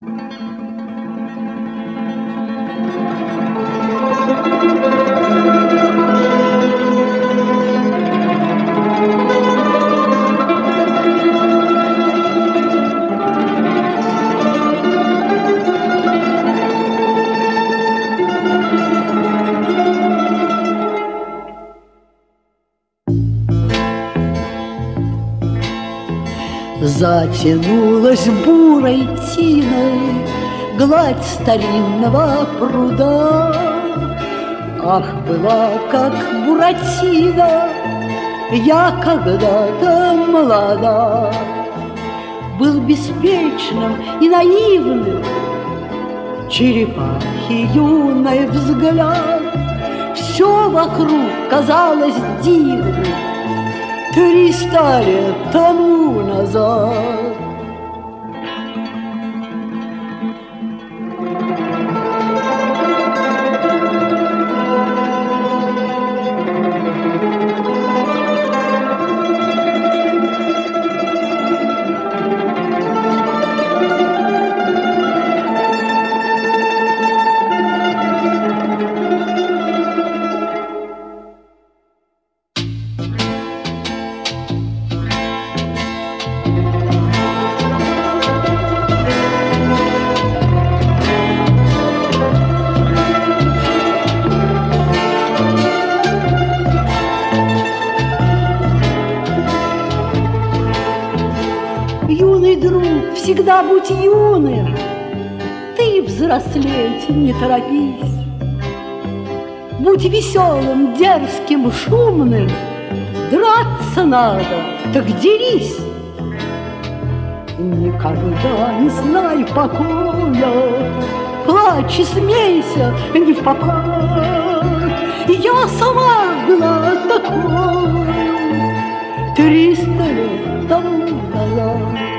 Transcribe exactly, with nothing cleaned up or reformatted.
Затянулась бурой тиной гладь старинного пруда. Ах, была как Буратино я когда-то молода. Был беспечным и наивным черепахи юный взгляд. Все вокруг казалось дивным триста лет тому назад. Юный друг, всегда будь юным, ты взрослеть не торопись. Будь веселым, дерзким, шумным, драться надо, так дерись. Никогда не знай покоя, плачь и смейся не в попад. Я сама была такой триста лет тому назад.